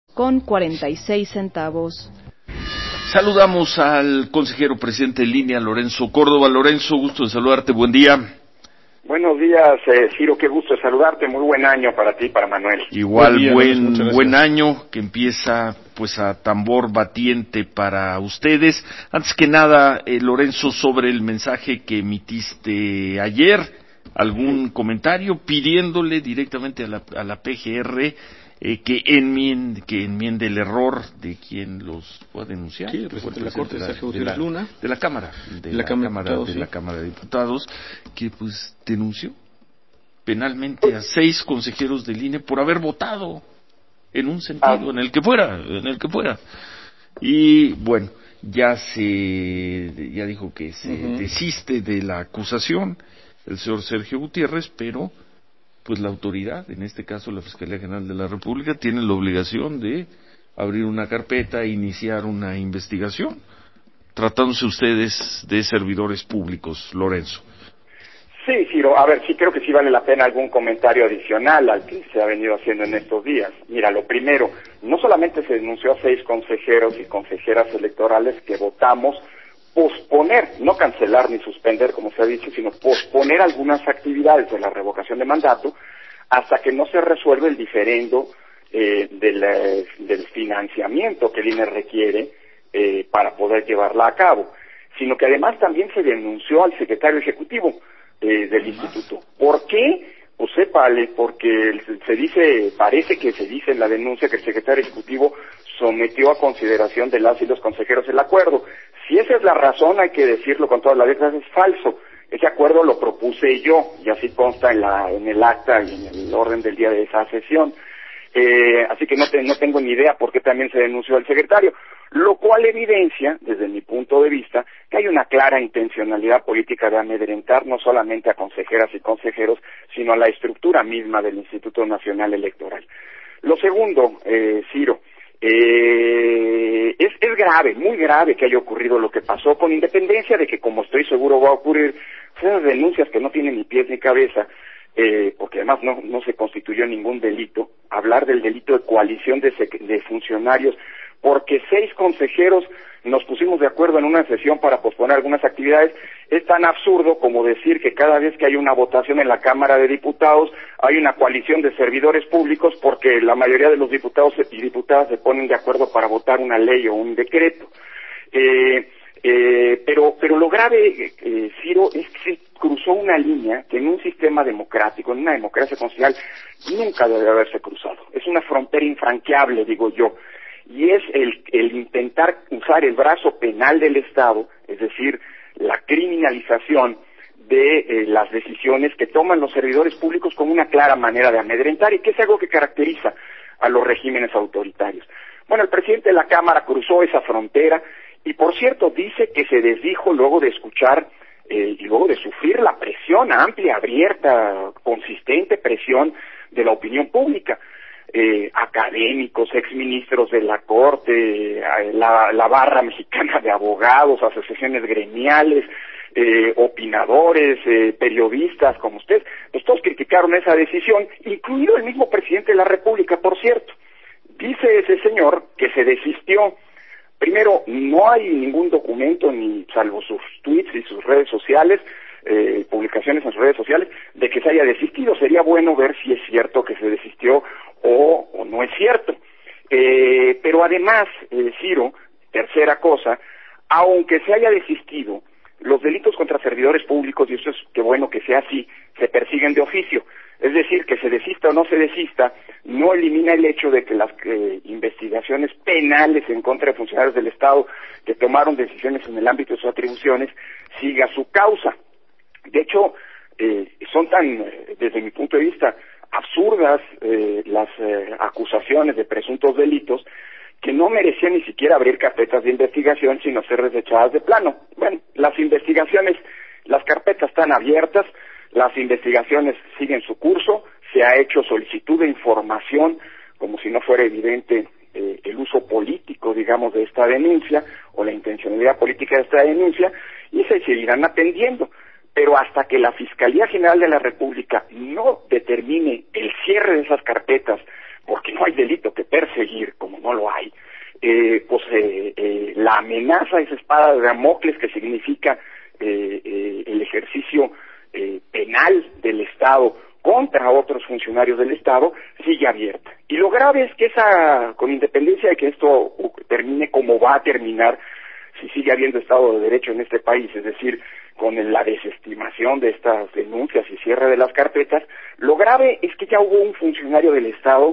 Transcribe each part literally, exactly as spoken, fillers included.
con cuarenta y seis centavos. Saludamos al consejero presidente en línea, Lorenzo Córdoba. Lorenzo, gusto de saludarte, buen día. Buenos días, eh, Ciro, qué gusto de saludarte, muy buen año para ti y para Manuel. Igual, buen, día, buen, buen año, que empieza pues a tambor batiente para ustedes. Antes que nada, eh, Lorenzo, sobre el mensaje que emitiste ayer, ¿algún sí. comentario pidiéndole directamente a la, a la P G R eh, que enmiende, que enmiende el error de quien los pueda denunciar? Sí, el presidente de la Corte, Sergio Gutiérrez Luna. De la Cámara, de la, la, Cámara, Cámara, de, sí. la Cámara de Diputados, que pues denunció penalmente a seis consejeros del I N E por haber votado en un sentido, en el que fuera, en el que fuera. Y bueno, ya se, ya dijo que se uh-huh. desiste de la acusación el señor Sergio Gutiérrez, pero pues la autoridad, en este caso la Fiscalía General de la República, tiene la obligación de abrir una carpeta e iniciar una investigación, tratándose ustedes de servidores públicos, Lorenzo. Sí, Ciro, a ver, sí creo que sí vale la pena algún comentario adicional al que se ha venido haciendo en estos días. Mira, lo primero, no solamente se denunció a seis consejeros y consejeras electorales que votamos posponer, no cancelar ni suspender, como se ha dicho, sino posponer algunas actividades de la revocación de mandato hasta que no se resuelve el diferendo eh, del, eh, del financiamiento que el I N E requiere eh, para poder llevarla a cabo, sino que además también se denunció al secretario ejecutivo eh, del instituto. ¿Por qué? Pues sépale, porque se dice, parece que se dice en la denuncia que el secretario ejecutivo sometió a consideración de las y los consejeros el acuerdo. Si esa es la razón, hay que decirlo con todas las letras, es falso. Ese acuerdo lo propuse yo, y así consta en la en el acta y en el orden del día de esa sesión. Eh, así que no, te, no tengo ni idea por qué también se denunció al secretario, lo cual evidencia, desde mi punto de vista, que hay una clara intencionalidad política de amedrentar no solamente a consejeras y consejeros, sino a la estructura misma del Instituto Nacional Electoral. Lo segundo, eh, Ciro, eh, es, es grave, muy grave que haya ocurrido lo que pasó, con independencia de que, como estoy seguro va a ocurrir, esas denuncias que no tienen ni pies ni cabeza, eh, porque además no, no se constituyó ningún delito, hablar del delito de coalición de, sec- de funcionarios, porque seis consejeros nos pusimos de acuerdo en una sesión para posponer algunas actividades, es tan absurdo como decir que cada vez que hay una votación en la Cámara de Diputados hay una coalición de servidores públicos porque la mayoría de los diputados y diputadas se ponen de acuerdo para votar una ley o un decreto. Eh, eh, pero, pero lo grave, eh, Ciro, es que se cruzó una línea que en un sistema democrático, en una democracia constitucional, nunca debe haberse cruzado. Es una frontera infranqueable, digo yo. Y es el, el intentar usar el brazo penal del Estado, es decir, la criminalización de eh, las decisiones que toman los servidores públicos como una clara manera de amedrentar, y que es algo que caracteriza a los regímenes autoritarios. Bueno, el presidente de la Cámara cruzó esa frontera y, por cierto, dice que se desdijo luego de escuchar eh, y luego de sufrir la presión amplia, abierta, consistente presión de la opinión pública. Eh, académicos, exministros de la Corte, eh, la, la barra mexicana de abogados, asociaciones gremiales, eh, opinadores, eh, periodistas como usted, pues todos criticaron esa decisión, incluido el mismo presidente de la República, por cierto. Dice ese señor que se desistió. Primero, no hay ningún documento, ni salvo sus tweets y sus redes sociales, eh, publicaciones en sus redes sociales, de que se haya desistido. Sería bueno ver si es cierto que se desistió o, o no es cierto. Eh, pero además, eh, Ciro, tercera cosa, aunque se haya desistido, los delitos contra servidores públicos, y eso es que bueno que sea así, se persiguen de oficio. Es decir, que se desista o no se desista, no elimina el hecho de que las eh, investigaciones penales en contra de funcionarios del Estado que tomaron decisiones en el ámbito de sus atribuciones siga su causa. De hecho, eh, son tan, desde mi punto de vista, absurdas eh, las eh, acusaciones de presuntos delitos que no merecían ni siquiera abrir carpetas de investigación, sino ser desechadas de plano. Bueno, las investigaciones, las carpetas están abiertas, las investigaciones siguen su curso, se ha hecho solicitud de información, como si no fuera evidente eh, el uso político, digamos, de esta denuncia, o la intencionalidad política de esta denuncia, y se seguirán atendiendo. Pero hasta que la Fiscalía General de la República no determine el cierre de esas carpetas porque no hay delito que perseguir, como no lo hay, eh, pues eh, eh, la amenaza, esa espada de Damocles que significa eh, eh, el ejercicio eh, penal del Estado contra otros funcionarios del Estado, sigue abierta. Y lo grave es que esa, con independencia de que esto termine como va a terminar, si sigue habiendo Estado de Derecho en este país, es decir, con la desestimación de estas denuncias y cierre de las carpetas, lo grave es que ya hubo un funcionario del Estado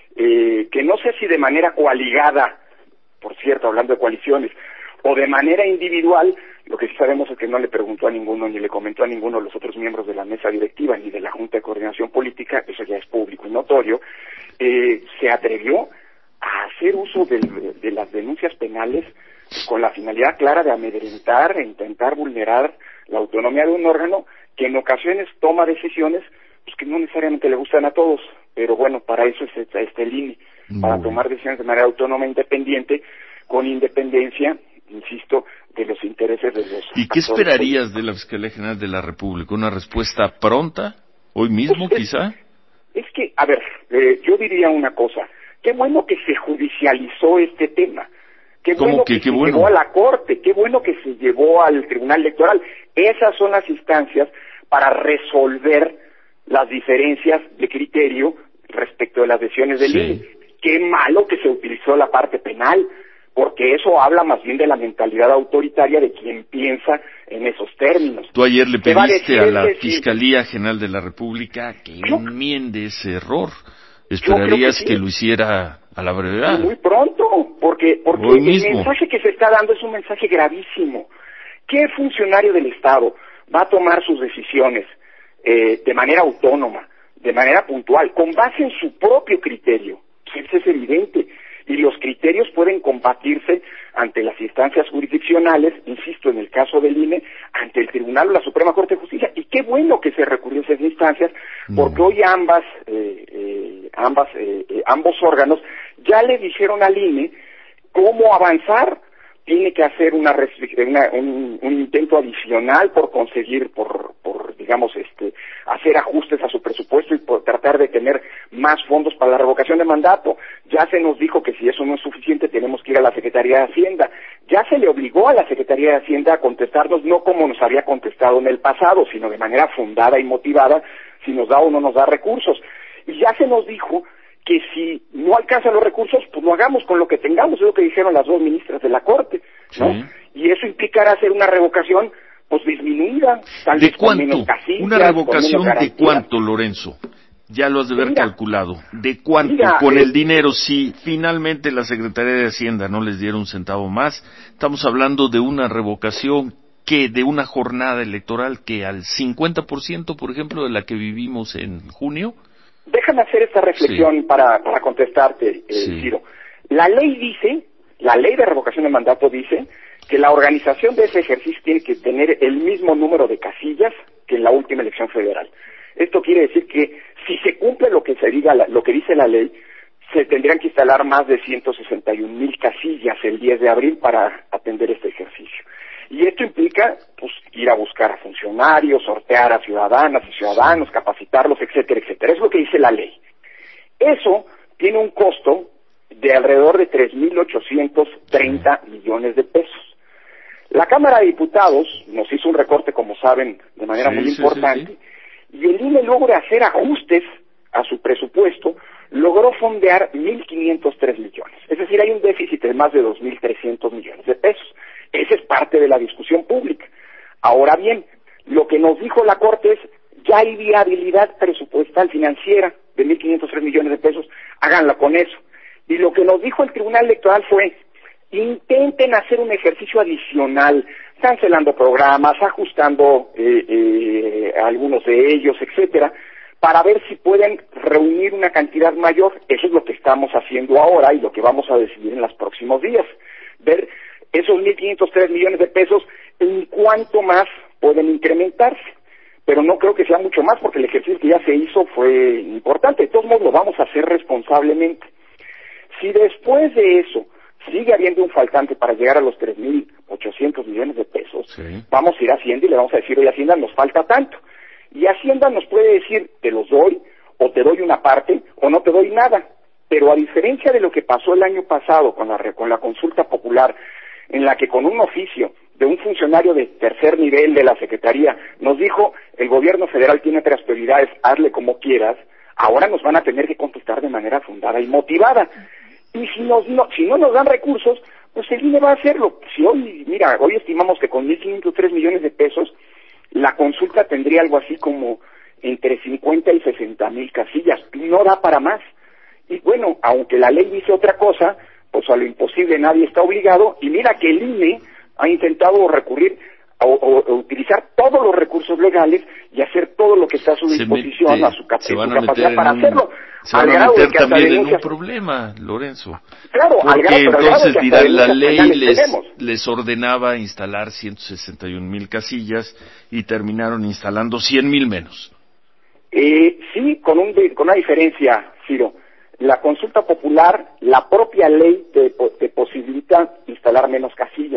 eh, que no sé si de manera coaligada, por cierto, hablando de coaliciones, o de manera individual, lo que sí sabemos es que no le preguntó a ninguno, ni le comentó a ninguno de los otros miembros de la mesa directiva, ni de la Junta de Coordinación Política, eso ya es público y notorio, eh, se atrevió a hacer uso de, de las denuncias penales con la finalidad clara de amedrentar e intentar vulnerar la autonomía de un órgano que en ocasiones toma decisiones pues, que no necesariamente le gustan a todos, pero bueno, para eso es este el I N E, para tomar decisiones de manera autónoma e independiente, con independencia, insisto, de los intereses de los... ¿Y qué esperarías políticos de la Fiscalía General de la República? ¿Una respuesta pronta? ¿Hoy mismo, es, quizá? Es que, a ver, eh, yo diría una cosa. Qué bueno que se judicializó este tema. Qué bueno que, que qué se bueno? llevó a la Corte. Qué bueno que se llevó al Tribunal Electoral. Esas son las instancias para resolver las diferencias de criterio respecto de las decisiones del sí. I N E. Qué malo que se utilizó la parte penal, porque eso habla más bien de la mentalidad autoritaria de quien piensa en esos términos. Tú ayer le pediste a, a la Fiscalía sí. General de la República que yo, enmiende ese error. ¿Esperarías que, sí. que lo hiciera a la brevedad? Muy pronto, porque, porque el mismo. mensaje que se está dando es un mensaje gravísimo. ¿Qué funcionario del Estado va a tomar sus decisiones eh, de manera autónoma, de manera puntual, con base en su propio criterio? Eso es evidente. Y los criterios pueden combatirse ante las instancias jurisdiccionales, insisto, en el caso del I N E, ante el Tribunal o la Suprema Corte de Justicia. Y qué bueno que se recurrió a esas instancias, porque no. hoy ambas, eh, eh, ambas, eh, eh, ambos órganos ya le dijeron al I N E cómo avanzar. Tiene que hacer una, una un, un intento adicional por conseguir, por, por digamos, este, hacer ajustes a su presupuesto y por tratar de tener más fondos para la revocación de mandato. Ya se nos dijo que si eso no es suficiente tenemos que ir a la Secretaría de Hacienda. Ya se le obligó a la Secretaría de Hacienda a contestarnos no como nos había contestado en el pasado, sino de manera fundada y motivada si nos da o no nos da recursos. Y ya se nos dijo que si no alcanzan los recursos, pues lo hagamos con lo que tengamos, es lo que dijeron las dos ministras de la Corte, ¿no? Sí. Y eso implicará hacer una revocación, pues disminuida, tal ¿De vez cuánto? Con menos casillas, ¿Una revocación con menos de cuánto, Lorenzo? Ya lo has de haber mira, calculado. ¿De cuánto? Mira, con eh, el dinero, si finalmente la Secretaría de Hacienda no les diera un centavo más, estamos hablando de una revocación que de una jornada electoral que al cincuenta por ciento, por ejemplo, de la que vivimos en junio. Déjame hacer esta reflexión sí. para, para contestarte, eh, sí. Ciro. La ley dice, la ley de revocación de mandato dice que la organización de ese ejercicio tiene que tener el mismo número de casillas que en la última elección federal. Esto quiere decir que si se cumple lo que se diga, lo que dice la ley, se tendrían que instalar más de ciento sesenta y un mil casillas el diez de abril para atender este ejercicio. Y esto implica, pues, ir a buscar a funcionarios, sortear a ciudadanas y ciudadanos, capacitarlos, etcétera, etcétera. Es lo que dice la ley. Eso tiene un costo de alrededor de tres mil ochocientos treinta millones de pesos. La Cámara de Diputados nos hizo un recorte, como saben, de manera sí, muy sí, importante, sí, sí. y el I N E logra hacer ajustes a su presupuesto, logró fondear mil quinientos tres millones. Es decir, hay un déficit de más de dos mil trescientos millones de pesos. Esa es parte de la discusión pública. Ahora bien, lo que nos dijo la Corte es, ya hay viabilidad presupuestal financiera de mil quinientos tres millones de pesos, háganla con eso. Y lo que nos dijo el Tribunal Electoral fue, intenten hacer un ejercicio adicional, cancelando programas, ajustando eh, eh, algunos de ellos, etcétera, para ver si pueden reunir una cantidad mayor. Eso es lo que estamos haciendo ahora y lo que vamos a decidir en los próximos días. Ver esos mil quinientos tres millones de pesos, en cuánto más pueden incrementarse. Pero no creo que sea mucho más, porque el ejercicio que ya se hizo fue importante. De todos modos, lo vamos a hacer responsablemente. Si después de eso sigue habiendo un faltante para llegar a los tres mil ochocientos millones de pesos, sí. vamos a ir a Hacienda y le vamos a decir, oye, Hacienda, nos falta tanto. Y Hacienda nos puede decir, te los doy, o te doy una parte, o no te doy nada. Pero a diferencia de lo que pasó el año pasado con la, con la consulta popular, en la que con un oficio de un funcionario de tercer nivel de la Secretaría nos dijo, el gobierno federal tiene otras prioridades, hazle como quieras, ahora nos van a tener que contestar de manera fundada y motivada. Y si, nos, no, si no nos dan recursos, pues el I N E va a hacerlo. Si hoy, mira, hoy estimamos que con mil quinientos tres millones de pesos, la consulta tendría algo así como entre cincuenta y sesenta mil casillas. No da para más. Y bueno, aunque la ley dice otra cosa, pues a lo imposible nadie está obligado. Y mira que el I N E ha intentado recurrir o, o, o utilizar todos los recursos legales y hacer todo lo que está a su disposición, mete, a su, cap su capacidad para un, hacerlo. Se van a meter también en un problema, Lorenzo. Claro, porque grado, entonces dirán, la ley les, les ordenaba instalar ciento sesenta y un mil casillas y terminaron instalando cien mil menos. Eh, sí, con, un, con una diferencia, Ciro. La consulta popular, la propia ley te, te posibilita instalar menos casillas.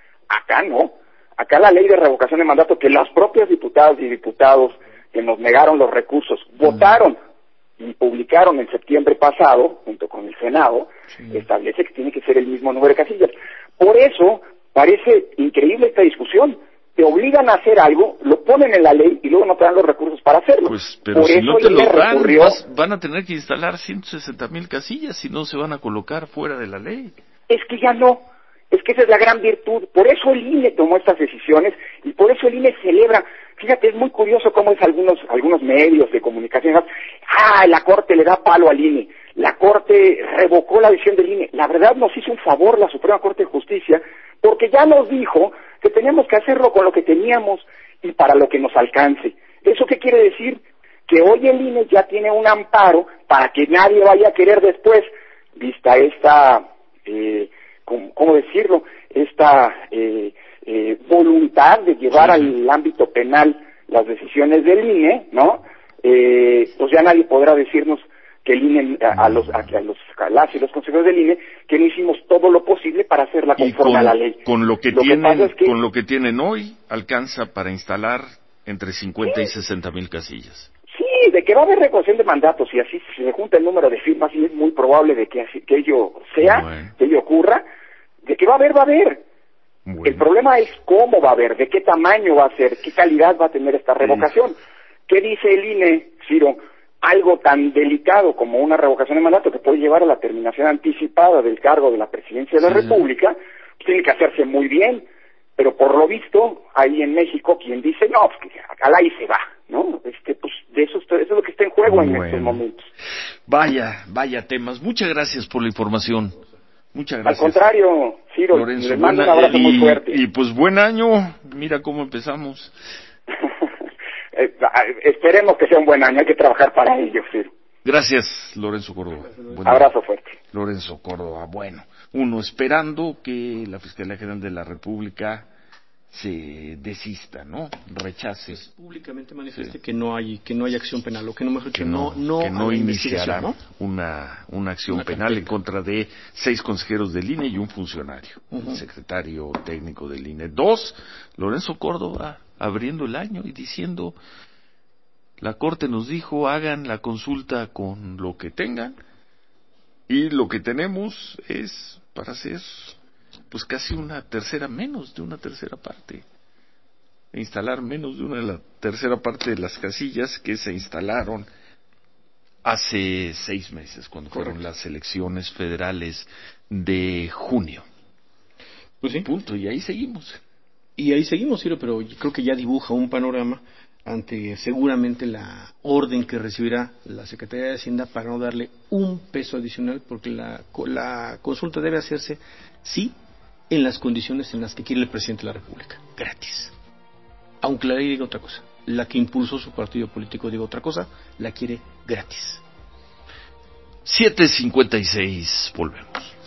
Acá no. Acá la ley de revocación de mandato, que las propias diputadas y diputados que nos negaron los recursos, uh-huh. votaron y publicaron en septiembre pasado, junto con el Senado, sí. establece que tiene que ser el mismo número de casillas. Por eso, parece increíble esta discusión. Te obligan a hacer algo, lo ponen en la ley y luego no te dan los recursos para hacerlo. Pues, pero Por si eso no te lo dan, recurrió... vas, van a tener que instalar ciento sesenta mil casillas, si no se van a colocar fuera de la ley. Es que ya no. Es que esa es la gran virtud. Por eso el I N E tomó estas decisiones y por eso el I N E celebra. Fíjate, es muy curioso cómo es algunos algunos medios de comunicación. Ah, la Corte le da palo al I N E. La Corte revocó la decisión del I N E. La verdad nos hizo un favor la Suprema Corte de Justicia porque ya nos dijo que teníamos que hacerlo con lo que teníamos y para lo que nos alcance. ¿Eso qué quiere decir? Que hoy el I N E ya tiene un amparo para que nadie vaya a querer después, vista esta... Eh, ¿cómo decirlo?, esta eh, eh, voluntad de llevar sí, sí. al ámbito penal las decisiones del I N E, ¿no? Eh, pues ya nadie podrá decirnos que el I N E, a, a los, a, a los a las y los consejeros del I N E, que no hicimos todo lo posible para hacerla conforme con, a la ley. Con lo que, lo tienen, que es que, con lo que tienen hoy, alcanza para instalar entre cincuenta sí. y sesenta mil casillas. Sí, de que va a haber revocación de mandatos y así si se junta el número de firmas y es muy probable de que, así, que ello sea, bueno. que ello ocurra. De que va a haber, va a haber. Bueno. El problema es cómo va a haber, de qué tamaño va a ser, qué calidad va a tener esta revocación. Sí. ¿Qué dice el I N E, Ciro? Algo tan delicado como una revocación de mandato que puede llevar a la terminación anticipada del cargo de la presidencia de la sí. República, tiene que hacerse muy bien. Pero por lo visto, ahí en México, quien dice, no, pues que acá ahí se va, ¿no? Este, pues de eso, eso es lo que está en juego bueno. en estos momentos. Vaya, vaya temas. Muchas gracias por la información. Muchas gracias. Al contrario, Ciro, Lorenzo, les mando buena, un abrazo y, muy fuerte. Y pues buen año, mira cómo empezamos. eh, esperemos que sea un buen año, hay que trabajar para ello, Ciro. Gracias, Lorenzo Córdoba. Buen abrazo fuerte. Lorenzo Córdoba, bueno, uno esperando que la Fiscalía General de la República se desista, ¿no? Rechace. Pues, públicamente manifieste sí. que no hay que no hay acción penal, o que no mejor que no, no, que no iniciará ¿no? una una acción una penal en contra de seis consejeros del I N E y un funcionario, uh-huh. el secretario técnico del I N E. Dos, Lorenzo Córdoba abriendo el año y diciendo, la Corte nos dijo, hagan la consulta con lo que tengan y lo que tenemos es para hacer pues casi una tercera menos de una tercera parte, e instalar menos de una la tercera parte de las casillas que se instalaron hace seis meses cuando Correcto. fueron las elecciones federales de junio. Pues sí. Punto, y ahí seguimos. Y ahí seguimos, Ciro, pero creo que ya dibuja un panorama ante seguramente la orden que recibirá la Secretaría de Hacienda para no darle un peso adicional, porque la, la consulta debe hacerse, sí, en las condiciones en las que quiere el presidente de la República, gratis. Aunque la ley diga otra cosa, la que impulsó su partido político diga otra cosa, la quiere gratis. siete cincuenta y seis, volvemos.